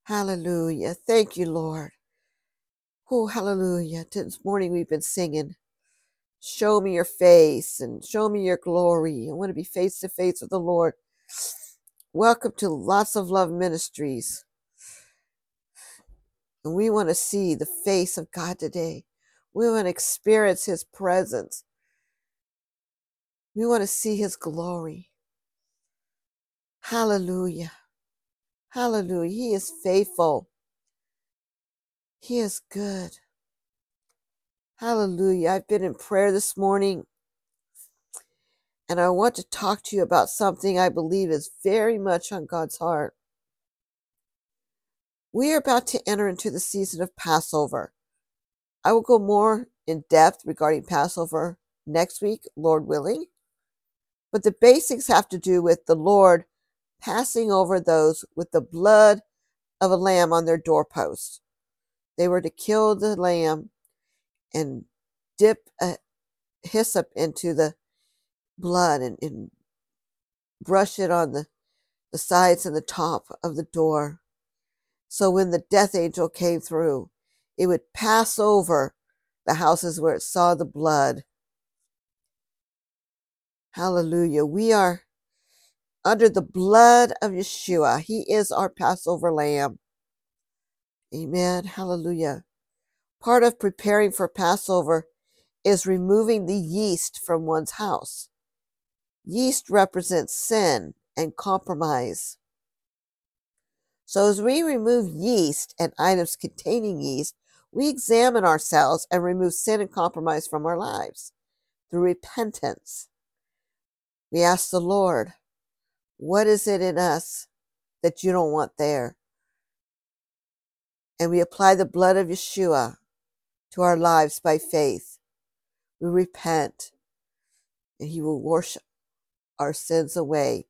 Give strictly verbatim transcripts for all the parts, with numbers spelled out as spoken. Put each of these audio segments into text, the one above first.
Hallelujah. Thank you, Lord. Oh, hallelujah. This morning we've been singing, show me your face and show me your glory. I want to be face to face with the Lord. Welcome to Lots of Love Ministries. And we want to see the face of God today. We want to experience his presence. We want to see his glory. Hallelujah. Hallelujah. He is faithful. He is good. Hallelujah. I've been in prayer this morning, and I want to talk to you about something I believe is very much on God's heart. We are about to enter into the season of Passover. I will go more in depth regarding Passover next week, Lord willing. But the basics have to do with the Lord passing over those with the blood of a lamb on their doorposts. They were to kill the lamb and dip a hyssop into the blood and, and brush it on the, the sides and the top of the door. So when the death angel came through, it would pass over the houses where it saw the blood. Hallelujah. We are under the blood of Yeshua. He is our Passover lamb. Amen. Hallelujah. Part of preparing for Passover is removing the yeast from one's house. Yeast represents sin and compromise. So as we remove yeast and items containing yeast, we examine ourselves and remove sin and compromise from our lives through repentance. We ask the Lord, what is it in us that you don't want there? And we apply the blood of Yeshua to our lives by faith. We repent, and he will wash our sins away.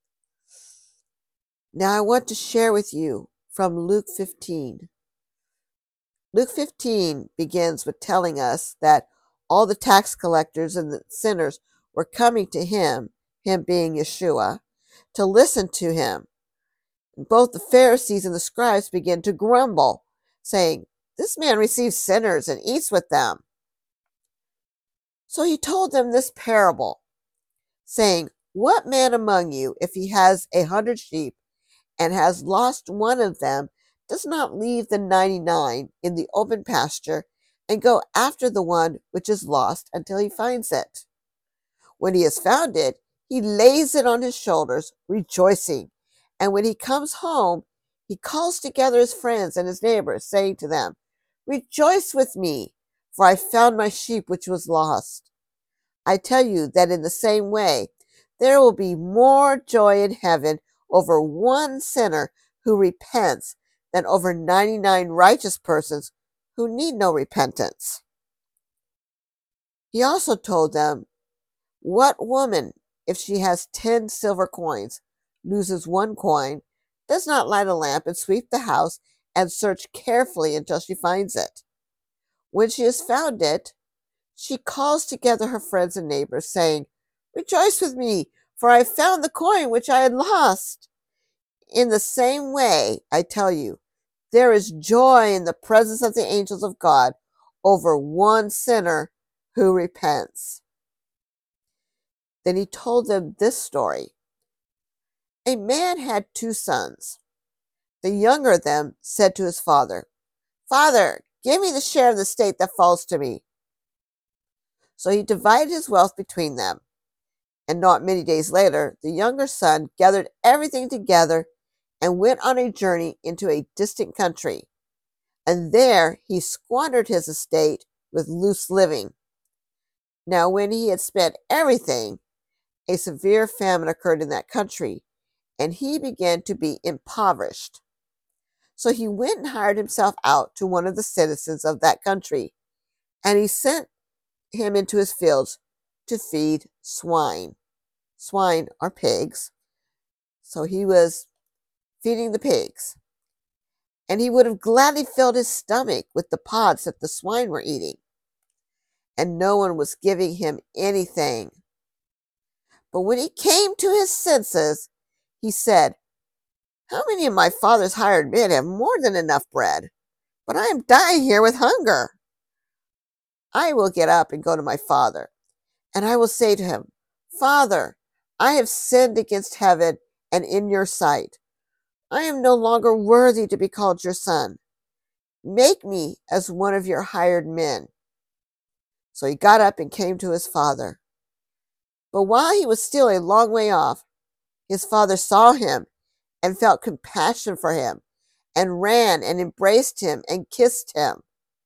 Now I want to share with you from Luke fifteen. Luke fifteen begins with telling us that all the tax collectors and the sinners were coming to him, him being Yeshua, to listen to him. And both the Pharisees and the scribes began to grumble, saying, "This man receives sinners and eats with them." So he told them this parable, saying, "What man among you, if he has a hundred sheep and has lost one of them, does not leave the ninety-nine in the open pasture and go after the one which is lost until he finds it? When he has found it, he lays it on his shoulders, rejoicing. And when he comes home, he calls together his friends and his neighbors, saying to them, 'Rejoice with me, for I found my sheep which was lost.' I tell you that in the same way, there will be more joy in heaven over one sinner who repents than over ninety-nine righteous persons who need no repentance." He also told them, "What woman, if she has ten silver coins, loses one coin, does not light a lamp and sweep the house and search carefully until she finds it? When she has found it, she calls together her friends and neighbors, saying, 'Rejoice with me, for I have found the coin which I had lost.' In the same way, I tell you, there is joy in the presence of the angels of God over one sinner who repents." Then he told them this story. A man had two sons. The younger of them said to his father, "Father, give me the share of the estate that falls to me." So he divided his wealth between them. And not many days later, the younger son gathered everything together and went on a journey into a distant country. And there he squandered his estate with loose living. Now, when he had spent everything, a severe famine occurred in that country, and he began to be impoverished. So he went and hired himself out to one of the citizens of that country, and he sent him into his fields to feed swine. Swine are pigs. So he was feeding the pigs. And he would have gladly filled his stomach with the pods that the swine were eating. And no one was giving him anything. But when he came to his senses, he said, How many of my father's hired men have more than enough bread? But I am dying here with hunger. I will get up and go to my father, and I will say to him, Father, I have sinned against heaven and in your sight. I am no longer worthy to be called your son. Make me as one of your hired men. So he got up and came to his father. But while he was still a long way off, his father saw him and felt compassion for him, and ran and embraced him and kissed him.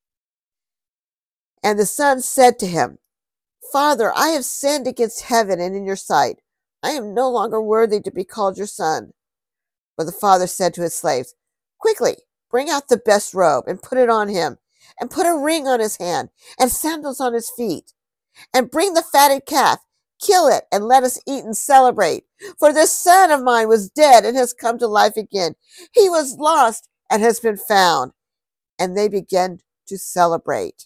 And the son said to him, Father, I have sinned against heaven and in your sight. I am no longer worthy to be called your son. But the father said to his slaves, Quickly, bring out the best robe and put it on him, and put a ring on his hand and sandals on his feet. And bring the fatted calf, kill it, and let us eat and celebrate. For this son of mine was dead and has come to life again. He was lost and has been found. And they began to celebrate.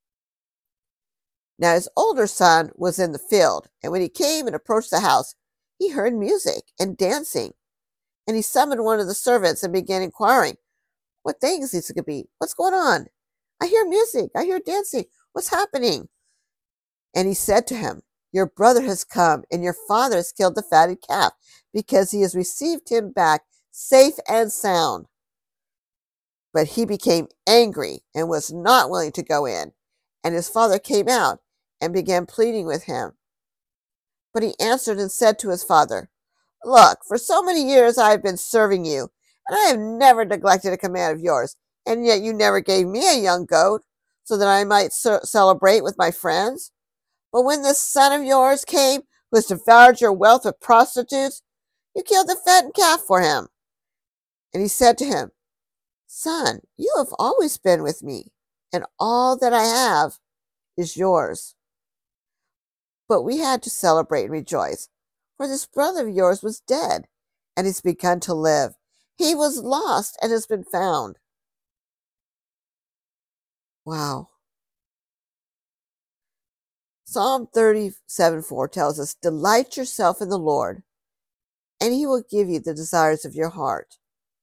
Now his older son was in the field, and when he came and approached the house, he heard music and dancing. And he summoned one of the servants and began inquiring, What things these could be? What's going on? I hear music. I hear dancing. What's happening? And he said to him, Your brother has come, and your father has killed the fatted calf, because he has received him back safe and sound. But he became angry and was not willing to go in. And his father came out and began pleading with him. But he answered and said to his father, Look, for so many years I have been serving you, and I have never neglected a command of yours, and yet you never gave me a young goat, so that I might ce- celebrate with my friends. But when this son of yours came, who has devoured your wealth with prostitutes, you killed the fattened calf for him. And he said to him, Son, you have always been with me, and all that I have is yours. But we had to celebrate and rejoice, for this brother of yours was dead, and has begun to live. He was lost and has been found. Wow. Psalm thirty-seven four tells us, Delight yourself in the Lord, and he will give you the desires of your heart.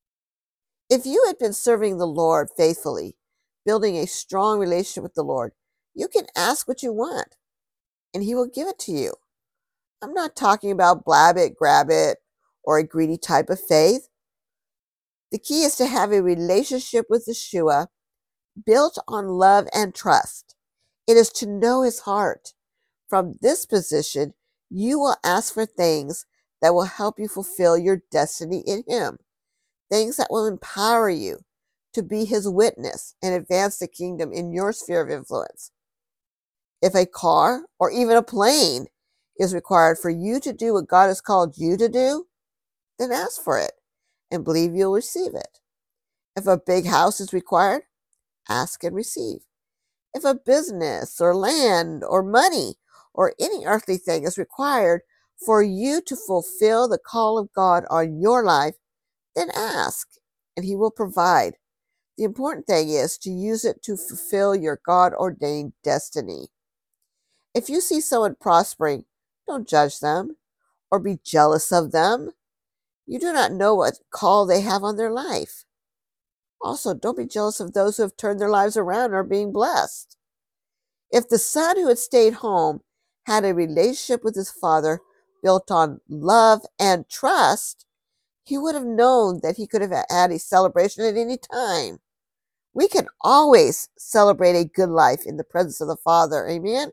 If you had been serving the Lord faithfully, building a strong relationship with the Lord, you can ask what you want, and he will give it to you. I'm not talking about blab it, grab it, or a greedy type of faith. The key is to have a relationship with Yeshua built on love and trust. It is to know his heart. From this position, you will ask for things that will help you fulfill your destiny in him, things that will empower you to be his witness and advance the kingdom in your sphere of influence. If a car or even a plane is required for you to do what God has called you to do, then ask for it and believe you'll receive it. If a big house is required, ask and receive. If a business or land or money or any earthly thing is required for you to fulfill the call of God on your life, then ask, and he will provide. The important thing is to use it to fulfill your God-ordained destiny. If you see someone prospering, don't judge them or be jealous of them. You do not know what call they have on their life. Also, don't be jealous of those who have turned their lives around and are being blessed. If the son who had stayed home had a relationship with his father built on love and trust, he would have known that he could have had a celebration at any time. We can always celebrate a good life in the presence of the Father. Amen?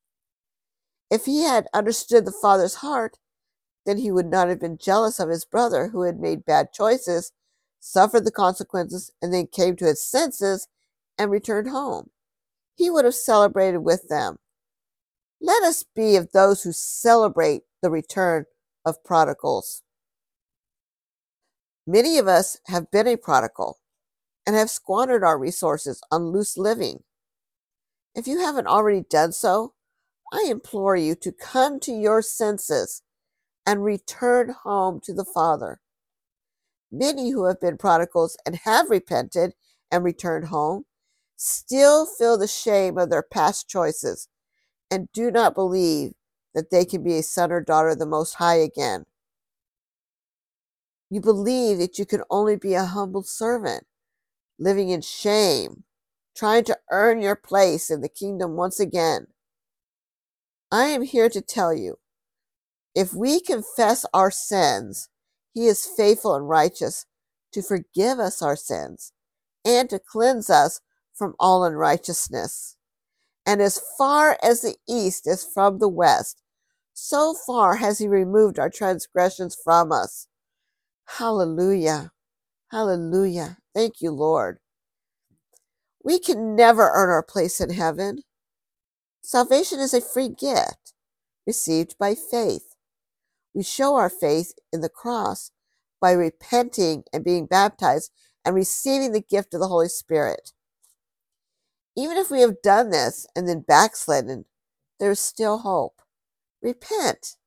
If he had understood the Father's heart, then he would not have been jealous of his brother who had made bad choices, suffered the consequences, and then came to his senses and returned home. He would have celebrated with them. Let us be of those who celebrate the return of prodigals. Many of us have been a prodigal and have squandered our resources on loose living. If you haven't already done so, I implore you to come to your senses and return home to the Father. Many who have been prodigals and have repented and returned home still feel the shame of their past choices and do not believe that they can be a son or daughter of the Most High again. You believe that you can only be a humble servant, living in shame, trying to earn your place in the kingdom once again. I am here to tell you, if we confess our sins, he is faithful and righteous to forgive us our sins and to cleanse us from all unrighteousness. And as far as the east is from the west, so far has he removed our transgressions from us. Hallelujah. Hallelujah. Thank you, Lord. We can never earn our place in heaven. Salvation is a free gift received by faith. We show our faith in the cross by repenting and being baptized and receiving the gift of the Holy Spirit. Even if we have done this and then backslidden, there is still hope. Repent.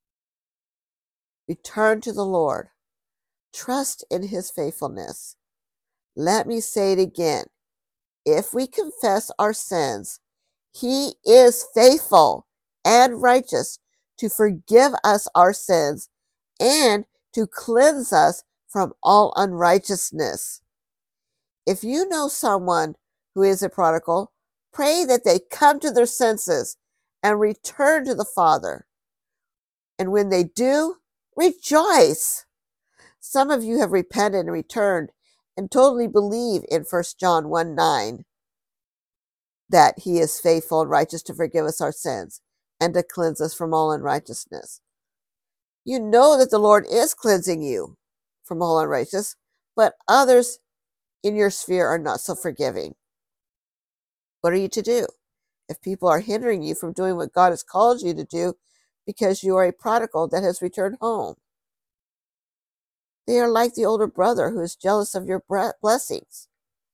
Return to the Lord. Trust in his faithfulness. Let me say it again. If we confess our sins, he is faithful and righteous to forgive us our sins and to cleanse us from all unrighteousness. If you know someone who is a prodigal, pray that they come to their senses and return to the Father. And when they do, rejoice. Some of you have repented and returned and totally believe in First John one nine that he is faithful and righteous to forgive us our sins and to cleanse us from all unrighteousness. You know that the Lord is cleansing you from all unrighteousness, but others in your sphere are not so forgiving. What are you to do? If people are hindering you from doing what God has called you to do because you are a prodigal that has returned home, they are like the older brother who is jealous of your blessings.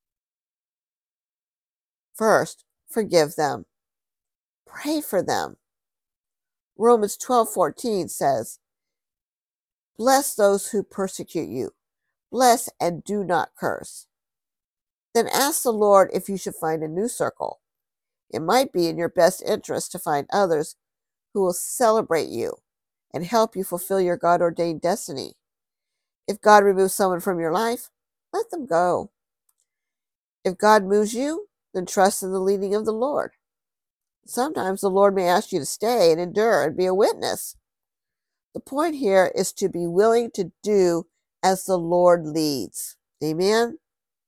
First, forgive them. Pray for them. Romans twelve fourteen says, bless those who persecute you. Bless and do not curse. Then ask the Lord if you should find a new circle. It might be in your best interest to find others who will celebrate you and help you fulfill your God-ordained destiny. If God removes someone from your life, let them go. If God moves you, then trust in the leading of the Lord. Sometimes the Lord may ask you to stay and endure and be a witness. The point here is to be willing to do as the Lord leads. Amen?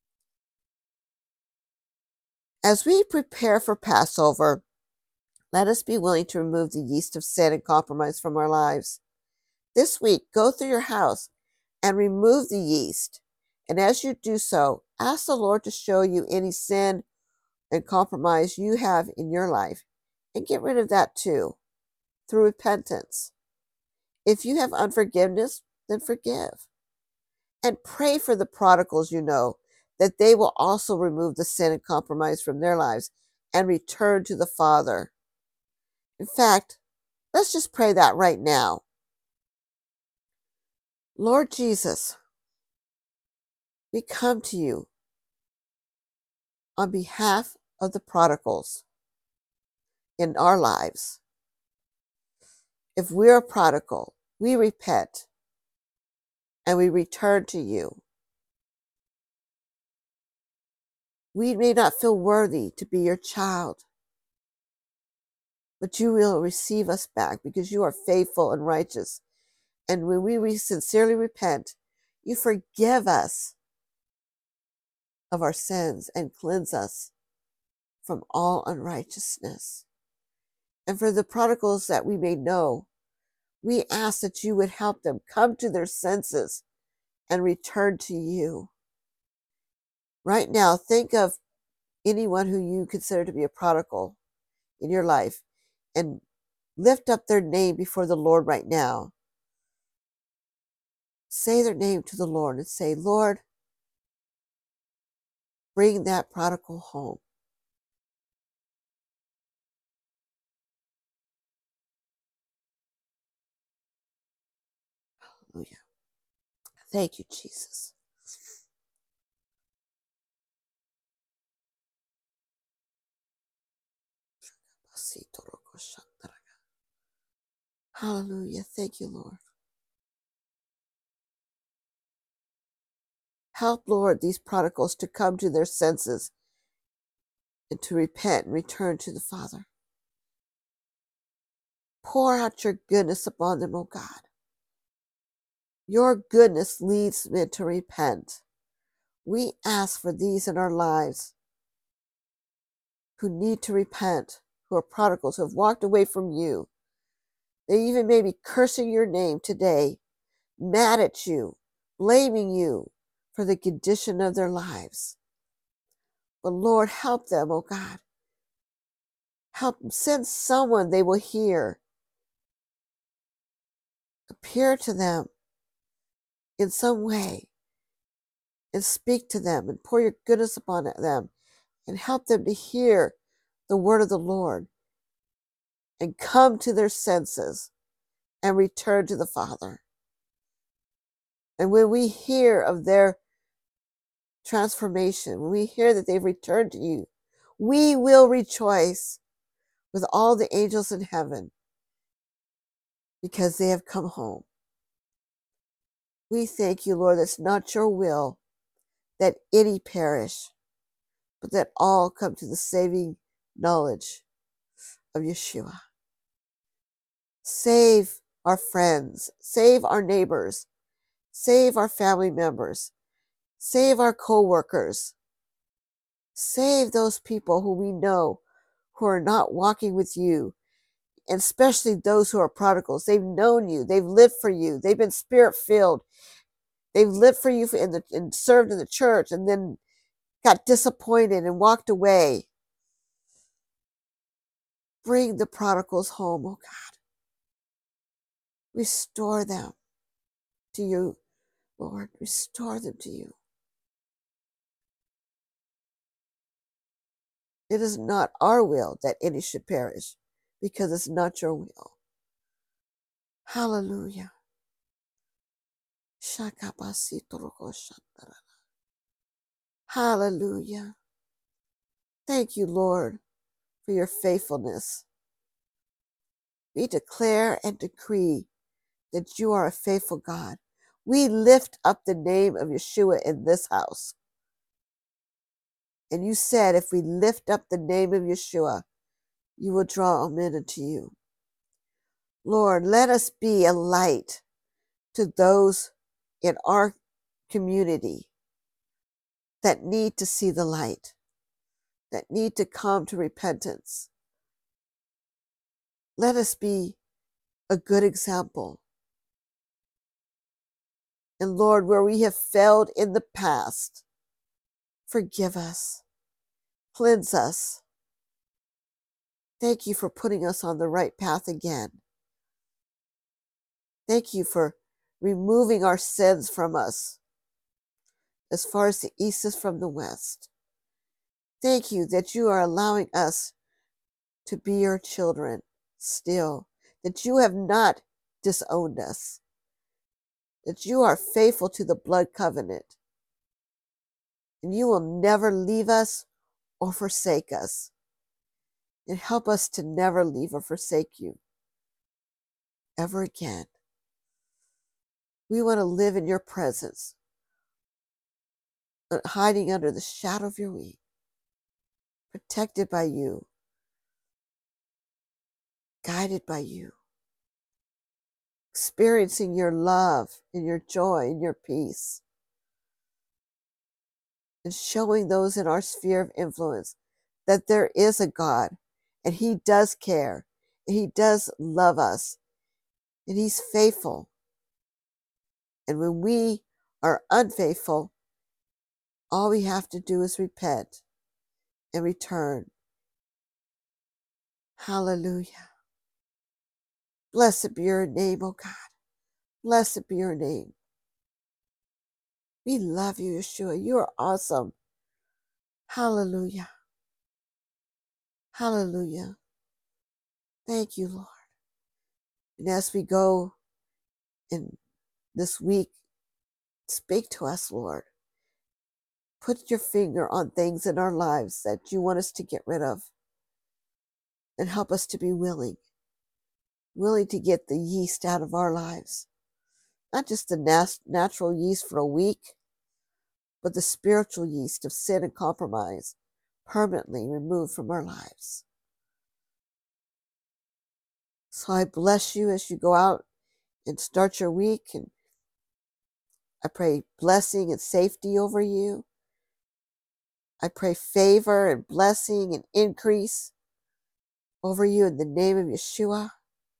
As we prepare for Passover, let us be willing to remove the yeast of sin and compromise from our lives. This week, go through your house and remove the yeast. And as you do so, ask the Lord to show you any sin and compromise you have in your life and get rid of that too through repentance. If you have unforgiveness, then forgive. And pray for the prodigals you know, that they will also remove the sin and compromise from their lives and return to the Father. In fact, let's just pray that right now. Lord Jesus, we come to you on behalf of the prodigals in our lives. If we're a prodigal, we repent and we return to you. We may not feel worthy to be your child, but you will receive us back because you are faithful and righteous. And when we sincerely repent, you forgive us of our sins and cleanse us from all unrighteousness. And for the prodigals that we may know, we ask that you would help them come to their senses and return to you. Right now, think of anyone who you consider to be a prodigal in your life and lift up their name before the Lord right now. Say their name to the Lord and say, Lord, bring that prodigal home. Hallelujah. Thank you, Jesus. Hallelujah. Thank you, Lord. Help, Lord, these prodigals to come to their senses and to repent and return to the Father. Pour out your goodness upon them, O God. Your goodness leads men to repent. We ask for these in our lives who need to repent, who are prodigals, who have walked away from you. They even may be cursing your name today, mad at you, blaming you for the condition of their lives. But Lord, help them, oh God. Help them. Send someone they will hear. Appear to them in some way and speak to them and pour your goodness upon them and help them to hear the word of the Lord and come to their senses and return to the Father. And when we hear of their transformation, when we hear that they've returned to you, we will rejoice with all the angels in heaven because they have come home. We thank you, Lord, that's not your will that any perish, but that all come to the saving knowledge of Yeshua. Save our friends, save our neighbors, save our family members, save our co-workers, save those people who we know who are not walking with you, and especially those who are prodigals. They've known you, they've lived for you, they've been spirit-filled, they've lived for you in the, and served in the church, and then got disappointed and walked away. Bring the prodigals home, oh God. Restore them to you, Lord. Restore them to you. It is not our will that any should perish, because it's not your will. Hallelujah. Hallelujah. Thank you, Lord, for your faithfulness. We declare and decree that you are a faithful God. We lift up the name of Yeshua in this house. And you said, if we lift up the name of Yeshua, you will draw all men unto you. Lord, let us be a light to those in our community that need to see the light, that need to come to repentance. Let us be a good example. And Lord, where we have failed in the past, forgive us, cleanse us. Thank you for putting us on the right path again. Thank you for removing our sins from us as far as the east is from the west. Thank you that you are allowing us to be your children still, that you have not disowned us, that you are faithful to the blood covenant, and you will never leave us or forsake us. And help us to never leave or forsake you ever again. We want to live in your presence, hiding under the shadow of your wing, protected by you, guided by you, experiencing your love and your joy and your peace, and showing those in our sphere of influence that there is a God, and he does care, and he does love us, and he's faithful. And when we are unfaithful, all we have to do is repent and return. Hallelujah. Blessed be your name, oh God. Blessed be your name. We love you, Yeshua. You are awesome. Hallelujah. Hallelujah. Thank you, Lord. And as we go in this week, speak to us, Lord. Put your finger on things in our lives that you want us to get rid of. And help us to be willing. Willing to get the yeast out of our lives. Not just the nat- natural yeast for a week, but the spiritual yeast of sin and compromise permanently removed from our lives. So I bless you as you go out and start your week, and I pray blessing and safety over you. I pray favor and blessing and increase over you in the name of Yeshua.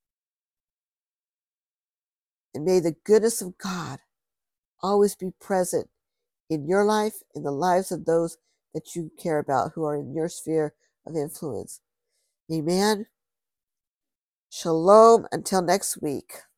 And may the goodness of God always be present in your life, in the lives of those that you care about who are in your sphere of influence. Amen. Shalom until next week.